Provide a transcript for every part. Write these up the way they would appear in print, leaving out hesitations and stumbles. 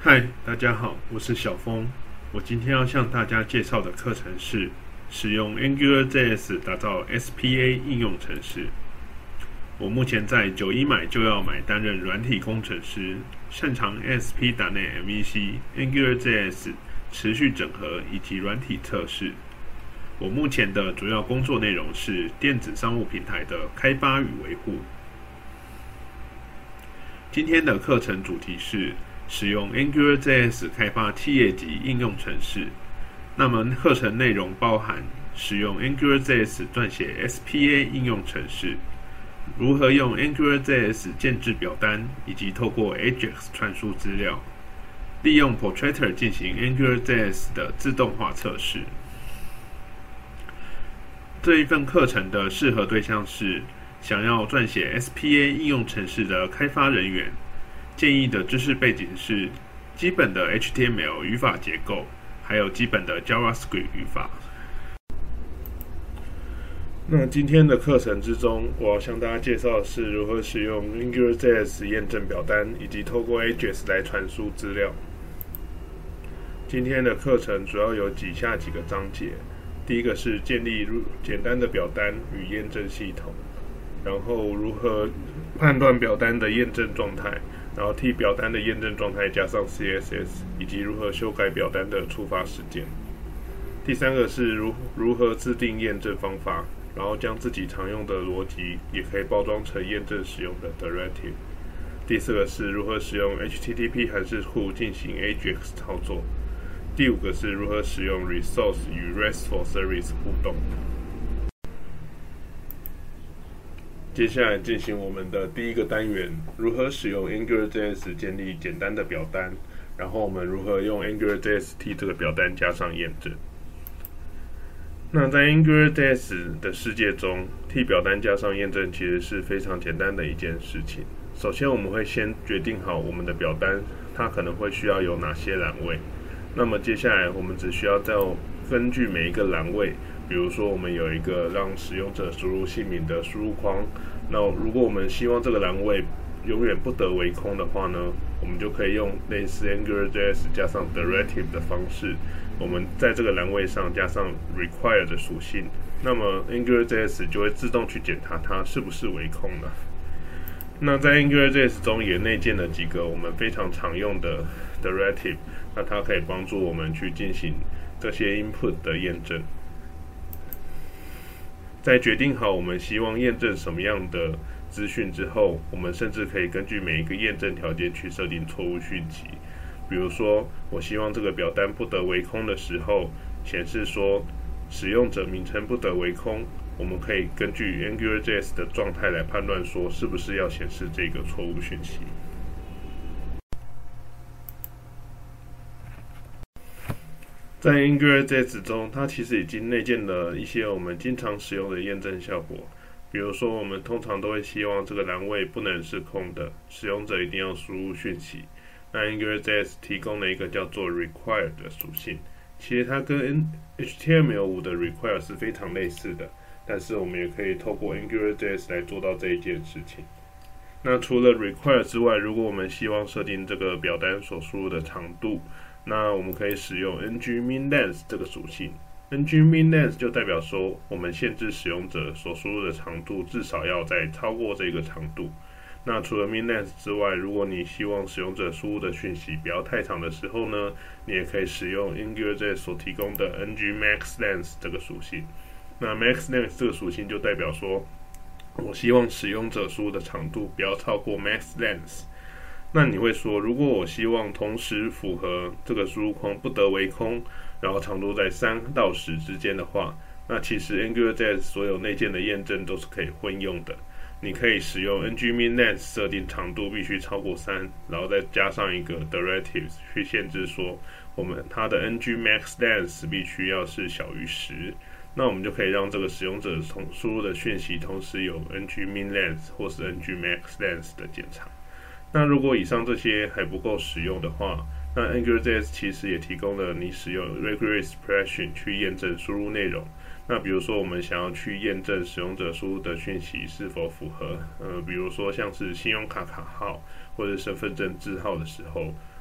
嗨，大家好，我是小峰。我今天要向大家介绍的课程是使用 AngularJS 打造 SPA 应用程式。我目前在91买就要买担任软体工程师，擅长 ASP.NET MVC、AngularJS 持续整合以及软体测试。我目前的主要工作内容是电子商务平台的开发与维护。今天的课程主题是使用 AngularJS 开发企业级应用程式。那么课程内容包含使用 AngularJS 撰写 SPA 应用程式，如何用 AngularJS 建置表单，以及透过 Ajax 传输资料，利用 Portrait 进行 AngularJS 的自动化测试。这一份课程的适合对象是想要撰写 SPA 应用程式的开发人员。建议的知识背景是基本的 HTML 语法结构，还有基本的 JavaScript 语法。那今天的课程之中，我要向大家介绍的是如何使用 AngularJS 验证表单，以及透过 Ajax 来传输资料。今天的课程主要有以下几个章节。第一个是建立简单的表单与验证系统，然后如何判断表单的验证状态，然后替表单的验证状态加上 CSS， 以及如何修改表单的触发时间。第三个是如何制定验证方法，然后将自己常用的逻辑也可以包装成验证使用的 Directive。第四个是如何使用 HTTP 函式库进行 Ajax 操作。第五个是如何使用 Resource 与 RESTful Service 互动。接下来进行我们的第一个单元，如何使用 AngularJS 建立简单的表单，然后我们如何用 AngularJS 替这个表单加上验证。那在 AngularJS 的世界中，替表单加上验证其实是非常简单的一件事情。首先我们会先决定好我们的表单它可能会需要有哪些栏位，那么接下来我们只需要再根据每一个栏位，比如说我们有一个让使用者输入姓名的输入框，那如果我们希望这个栏位永远不得为空的话呢，我们就可以用类似 AngularJS 加上 Directive 的方式，我们在这个栏位上加上 Require 的属性，那么 AngularJS 就会自动去检查它是不是为空的。那在 AngularJS 中也内建了几个我们非常常用的 Directive， 那它可以帮助我们去进行这些 input 的验证。在决定好我们希望验证什么样的资讯之后，我们甚至可以根据每一个验证条件去设定错误讯息。比如说，我希望这个表单不得为空的时候，显示说使用者名称不得为空，我们可以根据 AngularJS 的状态来判断说是不是要显示这个错误讯息。在 AngularJS 中，它其实已经内建了一些我们经常使用的验证效果。比如说，我们通常都会希望这个栏位不能是空的，使用者一定要输入讯息。那 AngularJS 提供了一个叫做 Require 的属性，其实它跟 HTML5 的 Require 是非常类似的，但是我们也可以透过 AngularJS 来做到这一件事情。那除了 Require 之外，如果我们希望设定这个表单所输入的长度，那我们可以使用 ngMinLength 这个属性。ngMinLength 就代表说，我们限制使用者所输入的长度至少要再超过这个长度。那除了 minLength 之外，如果你希望使用者输入的讯息不要太长的时候呢，你也可以使用 AngularJS 所提供的 ngMaxLength 这个属性。那 MaxLength 这个属性就代表说，我希望使用者输入的长度不要超过 MaxLength。那你会说，如果我希望同时符合这个输入框不得为空，然后长度在3到10之间的话，那其实 AngularJS 所有内建的验证都是可以混用的。你可以使用 ngMinLength 设定长度必须超过3，然后再加上一个 Directive 去限制说，它的 ngMaxLength 必须要是小于10。那我们就可以让这个使用者输入的讯息同时有 ngMinLength 或是 ngMaxLength 的检查。那如果以上这些还不够实用的话，那 AngularJS 其实也提供了你使用 Regular Expression 去验证输入内容。那比如说我们想要去验证使用者输入的讯息是否符合比如说像是信用卡卡号或者身份证字号的时候，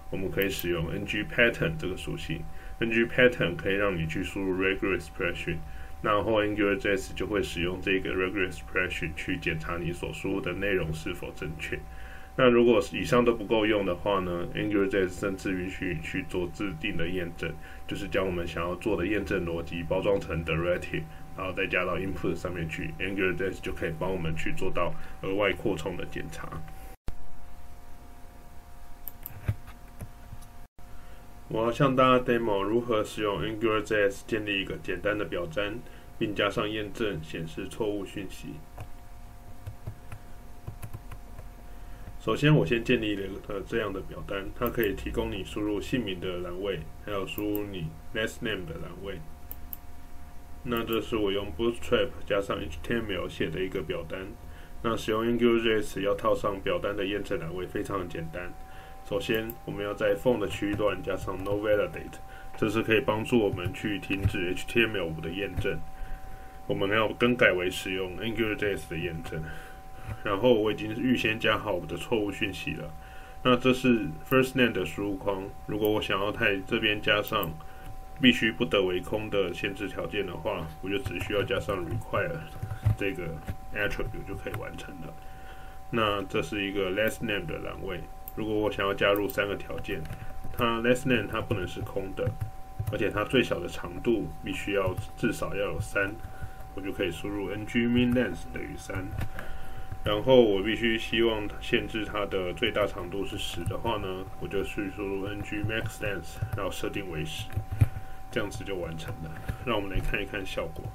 我们可以使用 ng-pattern 这个属性。ng-pattern 可以让你去输入 regular expression， 然后 AngularJS 就会使用这个 regular expression 去检查你所输入的内容是否正确。那如果以上都不够用的话呢， AngularJS 甚至允许去做自定的验证，就是将我们想要做的验证逻辑包装成 directive， 然后再加到 input 上面去， AngularJS 就可以帮我们去做到额外扩充的检查。我要向大家 demo 如何使用 AngularJS 建立一个简单的表单，并加上验证显示错误讯息。首先，我先建立了这样的表单，它可以提供你输入姓名的栏位，还有输入你 last name 的栏位。那这是我用 Bootstrap 加上 HTML 写的一个表单。那使用 AngularJS 要套上表单的验证栏位非常的简单。首先，我们要在 from 的区段加上 noValidate， 这是可以帮助我们去停止 HTML5 的验证。我们要更改为使用 AngularJS 的验证。然后我已经预先加好我的错误讯息了。那这是 first name 的输入框。如果我想要在这边加上必须不得为空的限制条件的话，我就只需要加上 require 这个 attribute 就可以完成了。那这是一个 last name 的栏位。如果我想要加入3个条件，它 last name 它不能是空的，而且它最小的长度必须要至少要有3，我就可以输入 ng-min-length 等于3。然后我必须希望限制它的最大长度是10的话呢，我就去输入 ng-max-length， 然后设定为10，这样子就完成了。让我们来看一看效果。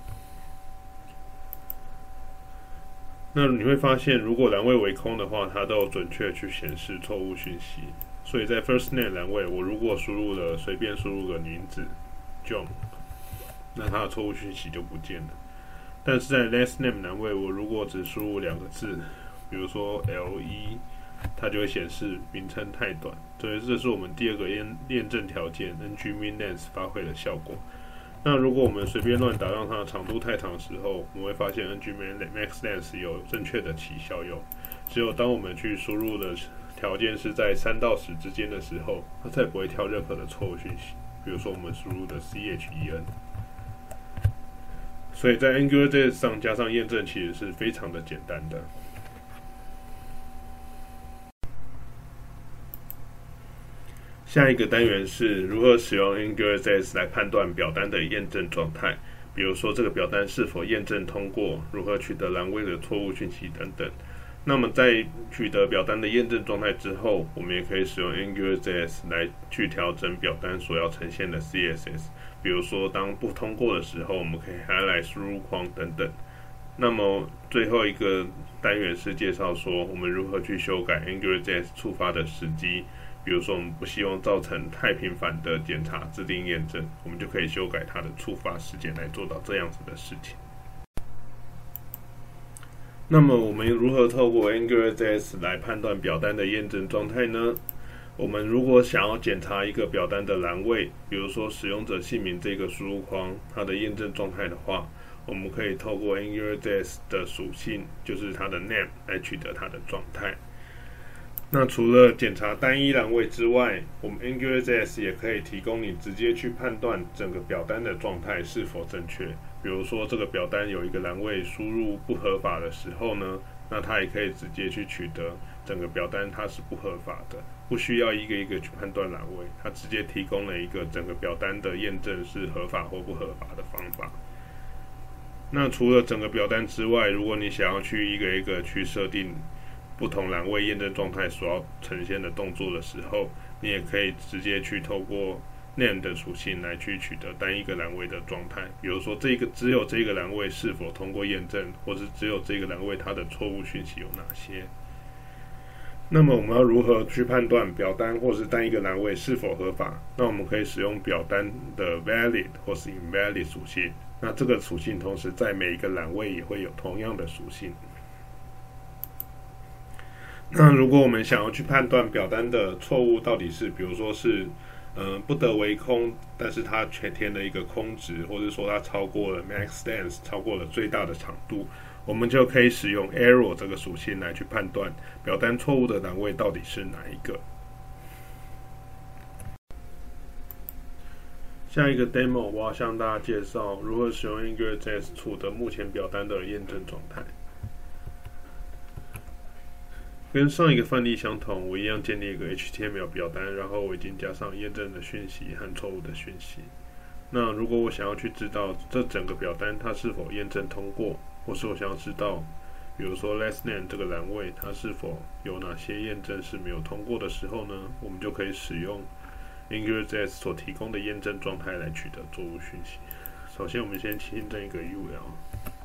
那你会发现，如果栏位为空的话，它都有准确去显示错误讯息。所以在 first name 栏位，我如果随便输入个名字 John， 那它的错误讯息就不见了。但是在 last name 栏位，我如果只输入2个字，比如说 LE， 它就会显示名称太短。所以这是我们第2个验证条件 ng-min-length 发挥的效果。那如果我们随便乱打，让它的长度太长的时候，我们会发现 ng-max-length 有正确的起效用。只有当我们去输入的条件是在3到10之间的时候，它才不会跳任何的错误讯息。比如说我们输入的 CHEN。所以在 AngularJS 上加上验证其实是非常的简单的。下一个单元是如何使用 AngularJS 来判断表单的验证状态，比如说这个表单是否验证通过，如何取得栏位的错误讯息等等。那么在取得表单的验证状态之后，我们也可以使用 AngularJS 来去调整表单所要呈现的 CSS。比如说，当不通过的时候，我们可以highlight输入框等等。那么最后一个单元是介绍说，我们如何去修改 AngularJS 触发的时机。比如说，我们不希望造成太频繁的检查自定验证，我们就可以修改它的触发时间来做到这样子的事情。那么我们如何透过 AngularJS 来判断表单的验证状态呢？我们如果想要检查一个表单的栏位，比如说使用者姓名这个输入框，它的验证状态的话，我们可以透过 AngularJS 的属性，就是它的 name 来取得它的状态。那除了检查单一栏位之外，我们 AngularJS 也可以提供你直接去判断整个表单的状态是否正确。比如说这个表单有一个栏位输入不合法的时候呢，那它也可以直接去取得整个表单它是不合法的，不需要一个一个去判断栏位，它直接提供了一个整个表单的验证是合法或不合法的方法。那除了整个表单之外，如果你想要去一个一个去设定不同栏位验证状态所要呈现的动作的时候，你也可以直接去透过 name 的属性来去取得单一个栏位的状态。比如说只有这个栏位是否通过验证，或是只有这个栏位它的错误讯息有哪些。那么我们要如何去判断表单或是单一个栏位是否合法？那我们可以使用表单的 valid 或是 invalid 属性。那这个属性同时在每一个栏位也会有同样的属性。那如果我们想要去判断表单的错误到底是，比如说是不得为空，但是它却填了一个空值，或者说它超过了 max length， 超过了最大的长度，我们就可以使用 error 这个属性来去判断表单错误的栏位到底是哪一个。 下一个 demo 我要向大家介绍如何使用 AngularJS 处的目前表单的验证状态。跟上一个范例相同，我一样建立一个 HTML 表单，然后我已经加上验证的讯息和错误的讯息。那如果我想要去知道这整个表单它是否验证通过，或是我想要知道，比如说 last name 这个栏位它是否有哪些验证是没有通过的时候呢，我们就可以使用 AngularJS 所提供的验证状态来取得错误讯息。首先，我们先新增一个 UL，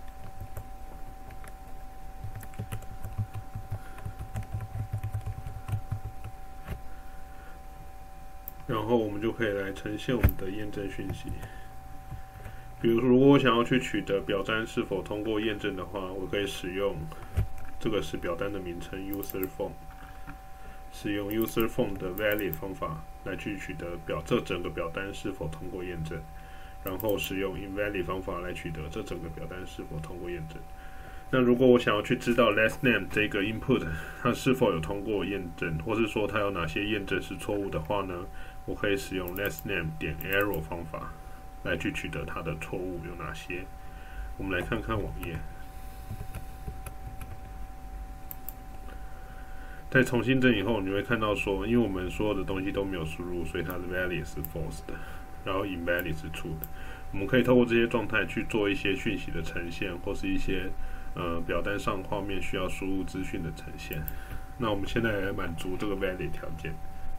然后我们就可以来呈现我们的验证讯息。比如说，如果我想要去取得表单是否通过验证的话，我可以使用这个是表单的名称 userForm， 使用 userForm 的 valid 方法来去取得这整个表单是否通过验证，然后使用 invalid 方法来取得这整个表单是否通过验证。那如果我想要去知道 last name 这个 input 它是否有通过验证，或是说它有哪些验证是错误的话呢，我可以使用 last name 点 error 方法来去取得它的错误有哪些。我们来看看网页。在重新整以后，你会看到说，因为我们所有的东西都没有输入，所以它的 value 是 false 的，然后 invalid 是 true 的。我们可以透过这些状态去做一些讯息的呈现，或是一些表单上画面需要输入资讯的呈现。那我们现在来满足这个 valid 条件。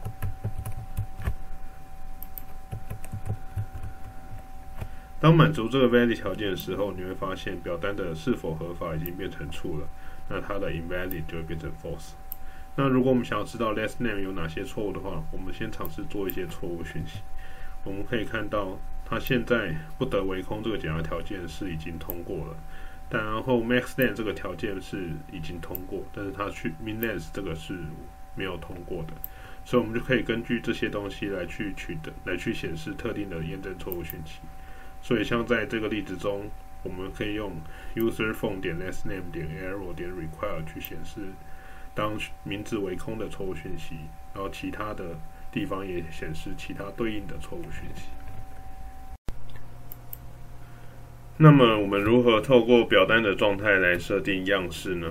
当满足这个 valid 条件的时候，你会发现表单的是否合法已经变成 true 了，那它的 invalid 就会变成 false。那如果我们想要知道 last name 有哪些错误的话，我们先尝试做一些错误讯息。我们可以看到，它现在不得为空这个检查条件是已经通过了，但然后 max length 这个条件是已经通过，但是它去 min length 这个是没有通过的，所以我们就可以根据这些东西来去显示特定的验证错误讯息。所以像在这个例子中，我们可以用 userForm 点 last name 点 error 点 require 去显示当名字为空的错误讯息，然后其他的地方也显示其他对应的错误讯息。那么我们如何透过表单的状态来设定样式呢？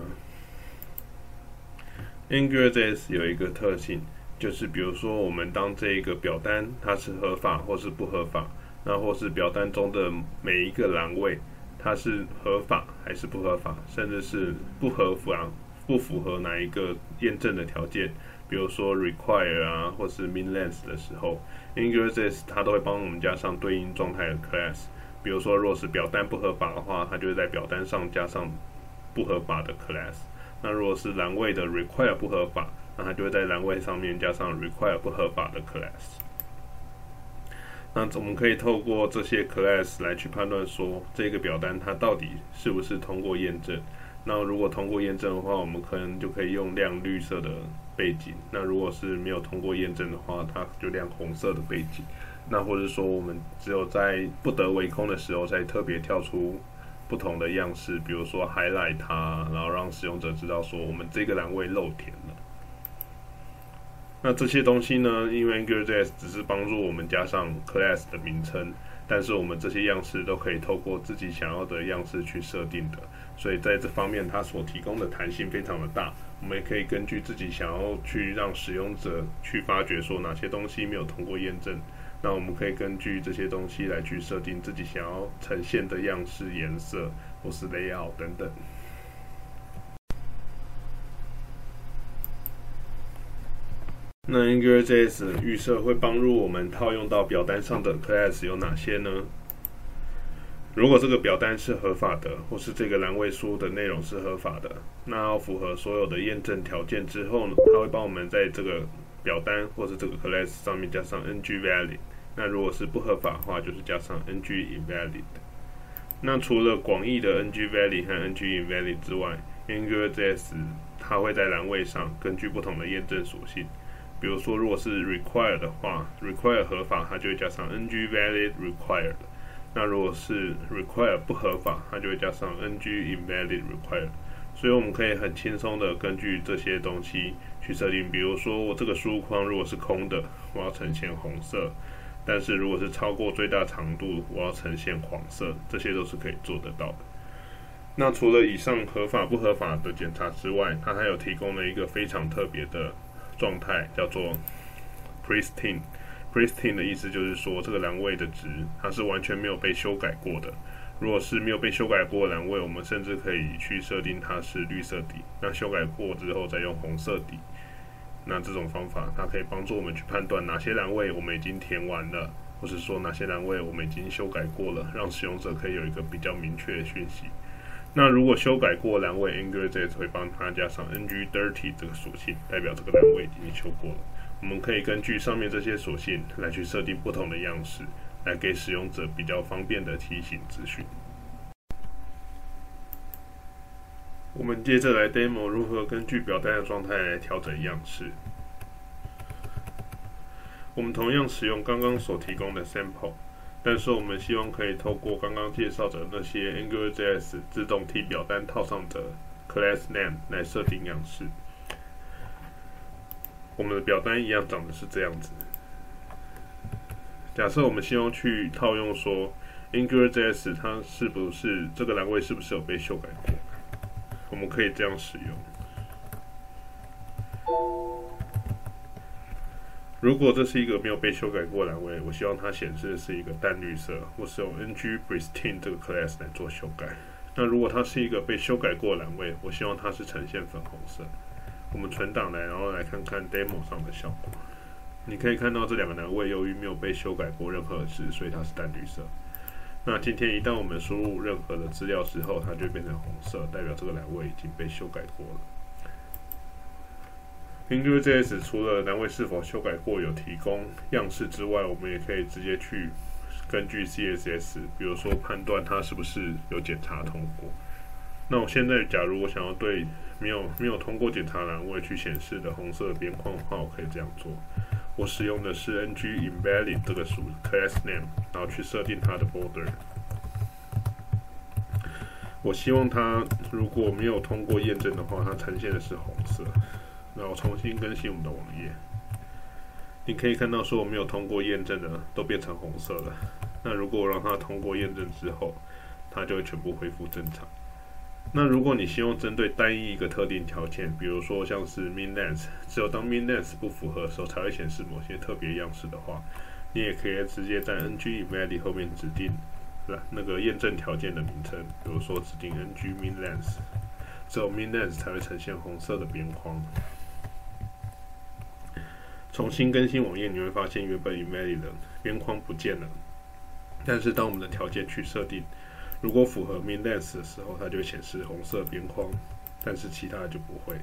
AngularJS 有一个特性，就是比如说我们当这一个表单它是合法或是不合法，那或是表单中的每一个栏位它是合法还是不合法，甚至是不符合哪一个验证的条件，比如说 require 啊，或是 min length 的时候， AngularJS 它都会帮我们加上对应状态的 class。比如说，若是表单不合法的话，它就会在表单上加上不合法的 class。那如果是栏位的 require 不合法，那它就会在栏位上面加上 require 不合法的 class。那我们可以透过这些 class 来去判断说，这个表单它到底是不是通过验证。那如果通过验证的话，我们可能就可以用亮绿色的背景；那如果是没有通过验证的话，它就亮红色的背景。那或者说，我们只有在不得为空的时候，才特别跳出不同的样式，比如说 highlight 它，然后让使用者知道说我们这个栏位漏填了。那这些东西呢，因为 AngularJS 只是帮助我们加上 class 的名称，但是我们这些样式都可以透过自己想要的样式去设定的，所以在这方面它所提供的弹性非常的大。我们也可以根据自己想要去让使用者去发掘说哪些东西没有通过验证，那我们可以根据这些东西来去设定自己想要呈现的样式、颜色或是 layout 等等。那 AngularJS 预设会帮助我们套用到表单上的 class 有哪些呢？如果这个表单是合法的，或是这个栏位输入的内容是合法的，那要符合所有的验证条件之后呢，它会帮我们在这个表单或是这个 class 上面加上 ngValid。那如果是不合法的话，就是加上 ngInvalid。那除了广义的 ngValid 和 ngInvalid 之外， AngularJS 它会在栏位上根据不同的验证属性，比如说如果是 require 的话， require 合法，它就会加上 ngValid required。那如果是 require 不合法，它就会加上 ngInvalid required。所以我们可以很轻松的根据这些东西去设定，比如说我这个输入框如果是空的，我要呈现红色； 但是如果是超过最大长度，我要呈现黄色，这些都是可以做得到的。那除了以上合法不合法的检查之外，它还有提供了一个非常特别的状态，叫做 pristine。pristine 的意思就是说，这个栏位的值它是完全没有被修改过的。如果是没有被修改过的栏位，我们甚至可以去设定它是绿色底，那修改过之后再用红色底。那这种方法，它可以帮助我们去判断哪些栏位我们已经填完了，或是说哪些栏位我们已经修改过了，让使用者可以有一个比较明确的讯息。那如果修改过栏位 AngularJS 会帮它加上 ng-dirty 这个属性，代表这个栏位已经修过了。我们可以根据上面这些属性来去设定不同的样式，来给使用者比较方便的提醒资讯。我们接着来 demo 如何根据表单的状态来调整样式。我们同样使用刚刚所提供的 sample。但是我们希望可以透过刚刚介绍的那些 AngularJS 自动替表单套上的 class name 来设定样式。我们的表单一样长得是这样子。假设我们希望去套用说 AngularJS 它是不是这个栏位是不是有被修改过，我们可以这样使用。如果这是一个没有被修改过的栏位，我希望它显示的是一个淡绿色，我使用 ng-pristine 这个 class 来做修改。那如果它是一个被修改过的栏位，我希望它是呈现粉红色。我们存档来，然后来看看 demo 上的效果。你可以看到这两个栏位由于没有被修改过任何字，所以它是淡绿色。那今天一旦我们输入任何的资料之后，它就变成红色，代表这个栏位已经被修改过了。AngularJS 除了栏位是否修改过有提供样式之外，我们也可以直接去根据 CSS， 比如说判断它是不是有检查通过。那我现在假如我想要对没有通过检查栏位去显示的红色边框的话，我可以这样做。我使用的是 ng-invalid 这个属 class name， 然后去设定它的 border。我希望它如果没有通过验证的话，它呈现的是红色。然后重新更新我们的网页，你可以看到说我没有通过验证的都变成红色了。那如果我让它通过验证之后，它就会全部恢复正常。那如果你希望针对单一一个特定条件，比如说像是 min-length， 只有当 min-length 不符合的时候才会显示某些特别样式的话，你也可以直接在 ng-invalid 后面指定那个验证条件的名称，比如说指定 ng-min-length， 只有 min-length 才会呈现红色的边框。重新更新网页，你会发现原本 invalid 的边框不见了。但是当我们的条件去设定，如果符合 min-length 的时候，它就会显示红色边框，但是其他的就不会。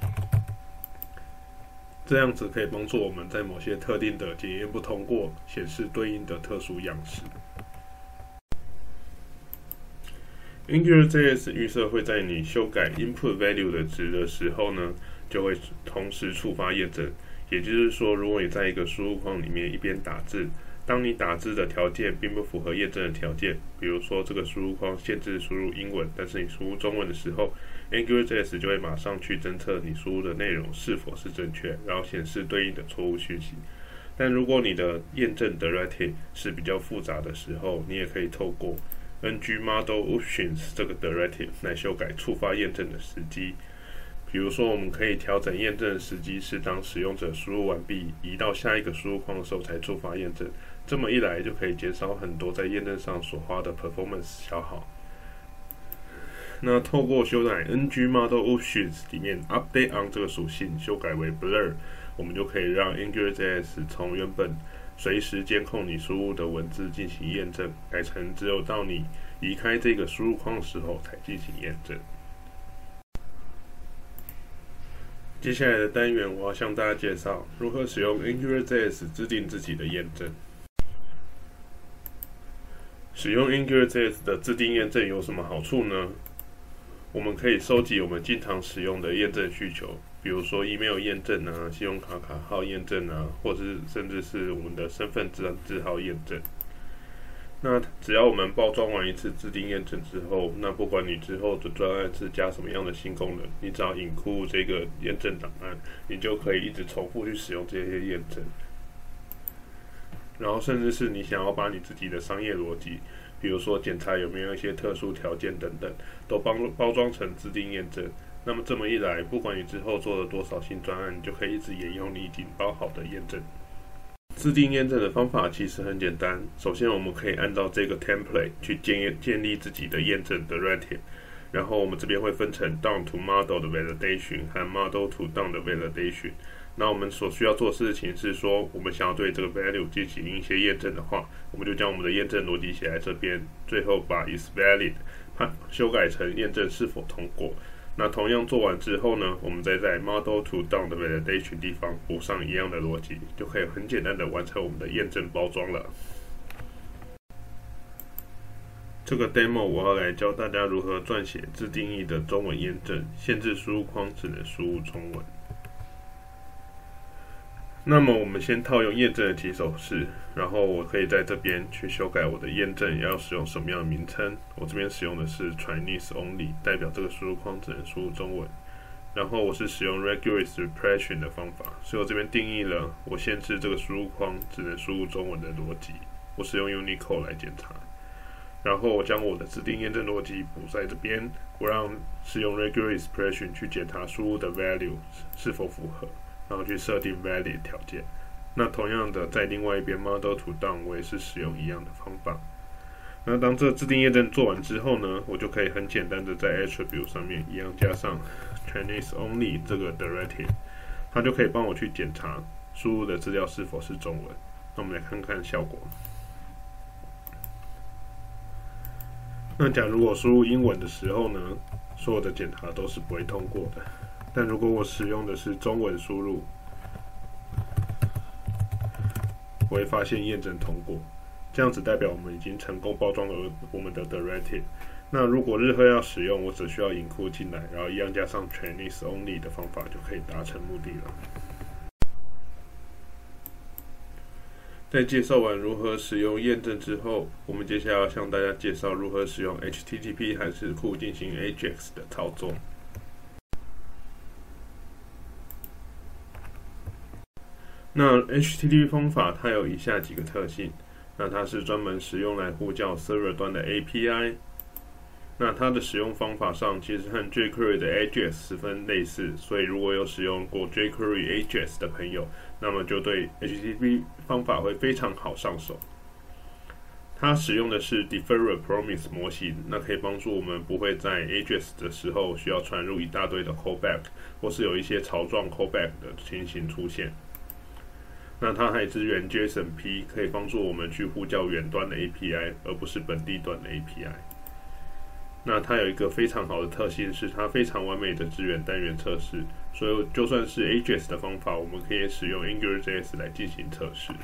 这样子可以帮助我们在某些特定的检验不通过，显示对应的特殊样式。AngularJS 预设会在你修改 input value 的值的时候呢，就会同时触发验证。也就是说，如果你在一个输入框里面一边打字，当你打字的条件并不符合验证的条件，比如说这个输入框限制输入英文，但是你输入中文的时候 ，AngularJS 就会马上去侦测你输入的内容是否是正确，然后显示对应的错误讯息。但如果你的验证 directive 是比较复杂的时候，你也可以透过 ng-model-options 这个 directive 来修改触发验证的时机。比如说，我们可以调整验证的时机是当使用者输入完毕，移到下一个输入框的时候才触发验证。这么一来，就可以减少很多在验证上所花的 performance 消耗。那透过修改 ng-model-options 里面 update on 这个属性修改为 blur， 我们就可以让 AngularJS 从原本随时监控你输入的文字进行验证，改成只有到你离开这个输入框的时候才进行验证。接下来的单元，我要向大家介绍如何使用 AngularJS 制定自己的验证。使用 AngularJS 的自定验证有什么好处呢？我们可以收集我们经常使用的验证需求，比如说 email 验证啊、信用卡卡号验证啊，或是甚至是我们的身份证字号验证。那只要我们包装完一次自定验证之后，那不管你之后的专案是加什么样的新功能，你只要include这个验证档案，你就可以一直重复去使用这些验证。 然后甚至是你想要把你自己的商业逻辑，比如说检查有没有一些特殊条件等等，都包装成自定验证。那么这么一来，不管你之后做了多少新专案，你就可以一直沿用你已经包好的验证。自定验证的方法其实很简单，首先我们可以按照这个 template 去建立自己的验证的 directive， 然后我们这边会分成 down to model 的 validation 和 model to down 的 validation。那我们所需要做的事情是说，我们想要对这个 value 进行一些验证的话，我们就将我们的验证逻辑写在这边，最后把 is valid 修改成验证是否通过。那同样做完之后呢，我们再在 model to down 的 validation 地方补上一样的逻辑，就可以很简单的完成我们的验证包装了。这个 demo 我要来教大家如何撰写自定义的中文验证，限制输入框只能输入中文。那么我们先套用验证的起手式，然后我可以在这边去修改我的验证要使用什么样的名称。我这边使用的是 Chinese only， 代表这个输入框只能输入中文。然后我是使用 Rigorous Repression 的方法，所以我这边定义了我限制这个输入框只能输入中文的逻辑。我使用 Unicode 来检查，然后我将我的指定验证逻辑补在这边，我让使用 Rigorous Repression 去检查输入的 value 是否符合。然后去设定 valid 条件。那同样的，在另外一边 model to down 我也是使用一样的方法。那当这自定验证做完之后呢，我就可以很简单的在 attribute 上面一样加上 Chinese only 这个 directive， 它就可以帮我去检查输入的资料是否是中文。那我们来看看效果。那假如我输入英文的时候呢，所有的检查都是不会通过的。但如果我使用的是中文输入，我会发现验证通过，这样子代表我们已经成功包装了我们的 directive。那如果日后要使用，我只需要include进来，然后一样加上 Chinese only 的方法就可以达成目的了。在介绍完如何使用验证之后，我们接下来要向大家介绍如何使用 HTTP 函式库进行 AJAX 的操作。那 HTTP 方法它有以下几个特性，那它是专门使用来呼叫 server 端的 API。那它的使用方法上其实和 jQuery 的 AJAX 十分类似，所以如果有使用过 jQuery AJAX 的朋友，那么就对 HTTP 方法会非常好上手。它使用的是 Deferrer Promise 模型，那可以帮助我们不会在 AJAX 的时候需要传入一大堆的 callback， 或是有一些槽状 callback 的情形出现。那它还支援 JSONP， 可以帮助我们去呼叫远端的 API， 而不是本地端的 API。那它有一个非常好的特性，是它非常完美的支援单元测试，所以就算是 AJAX 的方法，我们可以使用 AngularJS 来进行测试。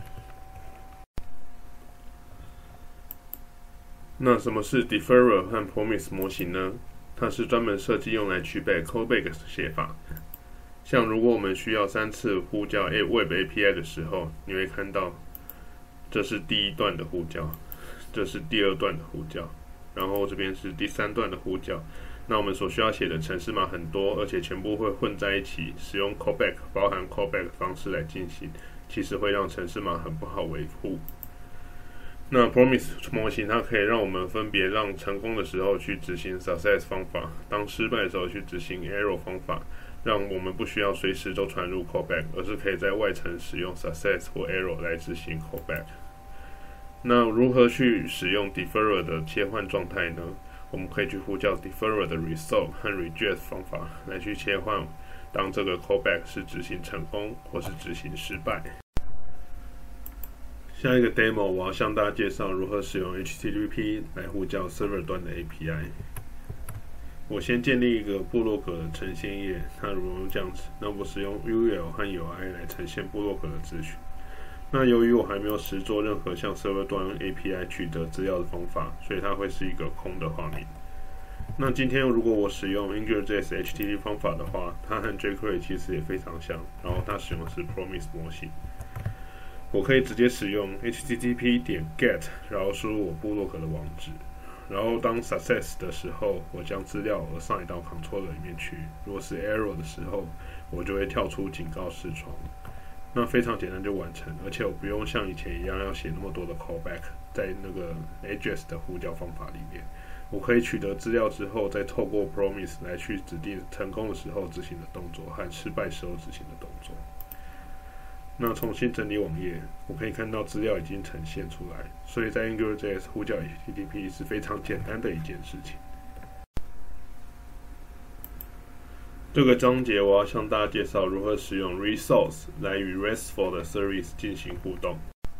那什么是 Deferrer 和 Promise 模型呢？它是专门设计用来区别 callback 的写法。像如果我们需要3次呼叫 Web API 的时候，你会看到这是第一段的呼叫，这是第二段的呼叫，然后这边是第3段的呼叫。那我们所需要写的程式码很多，而且全部会混在一起，使用 callback 包含 callback 的方式来进行，其实会让程式码很不好维护。那 Promise 模型它可以让我们分别让成功的时候去执行 success 方法，当失败的时候去执行 error 方法，让我们不需要随时都传入 callback， 而是可以在外层使用 success 或 error 来执行 callback。那如何去使用 deferrer 的切换状态呢？我们可以去呼叫 deferrer 的 result 和 reject 方法来去切换，当这个 callback 是执行成功或是执行失败。下一个 demo 我要向大家介绍如何使用 HTTP 来呼叫 server 端的 API。我先建立一个部落格的呈现页，它如这样子。那我使用 UL 和 UI 来呈现部落格的资讯。那由于我还没有实做任何向 server 端 API 取得资料的方法，所以它会是一个空的画面。那今天如果我使用 AngularJS HTTP 方法的话，它和 jQuery 其实也非常像，然后它使用的是 Promise 模型。我可以直接使用 http.get， 然后输入我部落格的网址，然后当 success 的时候，我将资料assign到 controller 里面去。如果是 error 的时候，我就会跳出警告视窗。 那非常简单就完成，而且我不用像以前一样要写那么多的 callback 在那个 Ajax 的呼叫方法里面。我可以取得资料之后，再透过 promise 来去指定成功的时候执行的动作和失败时候执行的动作。那重新整理网页，我可以看到资料已经呈现出来，所以在 AngularJS 呼叫 HTTP 是非常简单的一件事情。这个章节我要向大家介绍如何使用 resource 来与 RESTful 的 service 进行互动。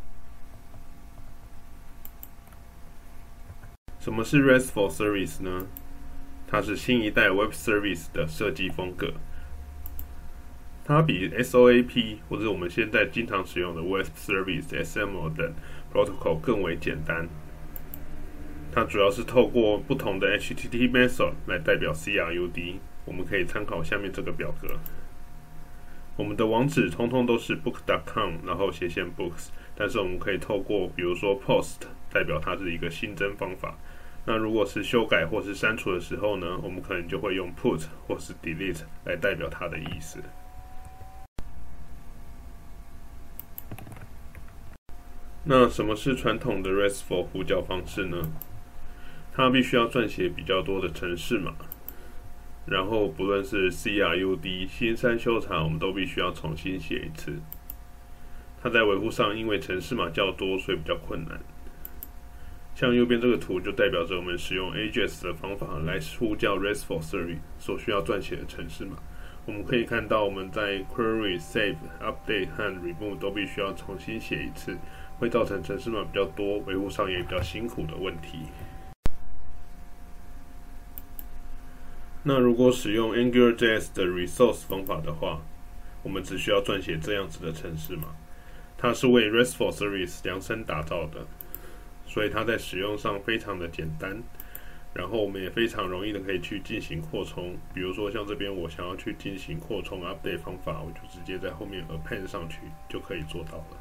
什么是 RESTful service 呢？它是新一代 Web Service 的设计风格。它比 SOAP 或者我们现在经常使用的 Web Service、SML 等 protocol 更为简单。它主要是透过不同的 HTTP method 来代表 CRUD。我们可以参考下面这个表格。我们的网址通通都是 book.com 然后斜线 books， 但是我们可以透过比如说 post 代表它是一个新增方法。那如果是修改或是删除的时候呢，我们可能就会用 put 或是 delete 来代表它的意思。那什么是传统的 RESTful 呼叫方式呢？它必须要撰写比较多的程式码，然后不论是 CRUD 新删修查，我们都必须要重新写一次。它在维护上因为程式码较多，所以比较困难。像右边这个图就代表着我们使用 Ajax 的方法来呼叫 RESTful Service 所需要撰写的程式码。我们可以看到我们在 Query、Save、Update 和 Remove 都必须要重新写一次，会造成程式码比较多，维护上也比较辛苦的问题。那如果使用 AngularJS 的 resource 方法的话，我们只需要撰写这样子的程式码。它是为 RESTful Service 量身打造的，所以它在使用上非常的简单。然后我们也非常容易的可以去进行扩充，比如说像这边我想要去进行扩充 update 方法，我就直接在后面 append 上去就可以做到了。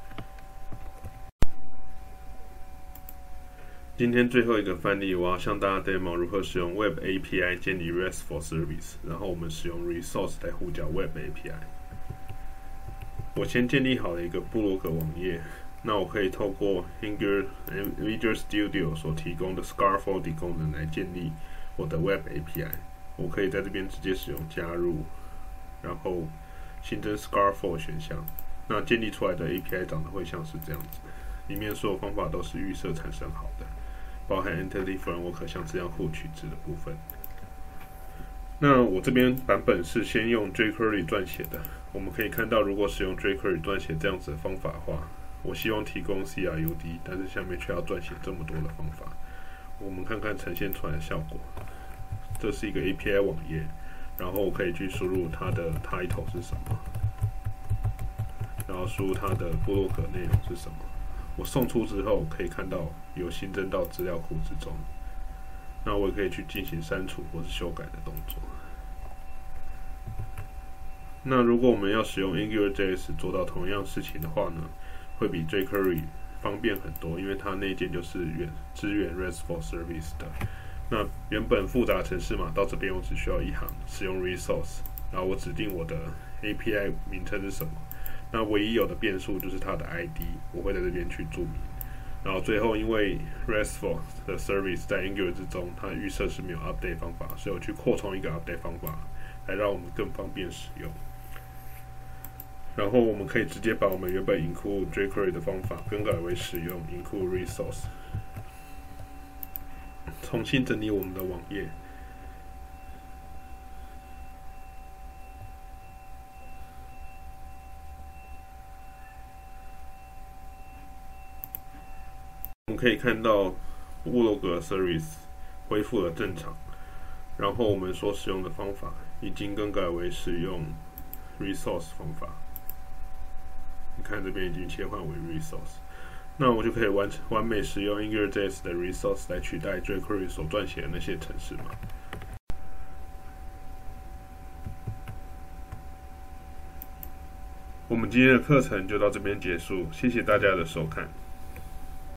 今天最后一个范例，我要向大家 demo 如何使用 Web API 建立 RESTful Service， 然后我们使用 Resource 来呼叫 Web API。我先建立好了一个部落格网页，那我可以透过 Visual Studio 所提供的 Scaffolding 功能来建立我的 Web API。我可以在这边直接使用加入，然后新增 Scaffold 选项。那建立出来的 API 长得会像是这样子，里面所有方法都是预设产生好的，包含 Entity Framework 向资料库取值的部分。那我这边版本是先用 jQuery 撰写的。我们可以看到，如果使用 jQuery 撰写这样子的方法的话，我希望提供 CRUD， 但是下面却要撰写这么多的方法。我们看看呈现出来的效果。这是一个 API 网页，然后我可以去输入它的 title 是什么，然后输入它的部落格内容是什么。我送出之后，可以看到有新增到资料库之中。那我也可以去进行删除或是修改的动作。那如果我们要使用 AngularJS 做到同样事情的话呢，会比 jQuery 方便很多，因为它内建就是支援 RESTful Service 的。那原本复杂程式码到这边我只需要一行，使用 Resource， 然后我指定我的 API 名称是什么。那唯一有的变数就是它的 ID， 我会在这边去注明。然后最后，因为 RESTful 的 Service 在 Angular 之中，它预设是没有 Update 方法，所以我去扩充一个 Update 方法，来让我们更方便使用。然后我们可以直接把我们原本 include jQuery 的方法更改为使用 include resource， 重新整理我们的网页。我们可以看到部落格 service 恢复了正常，然后我们所使用的方法已经更改为使用 resource 方法。你看这边已经切换为 resource， 那我就可以完美使用 AngularJS 的 resource 来取代 jQuery 所撰写的那些程式码。我们今天的课程就到这边结束，谢谢大家的收看。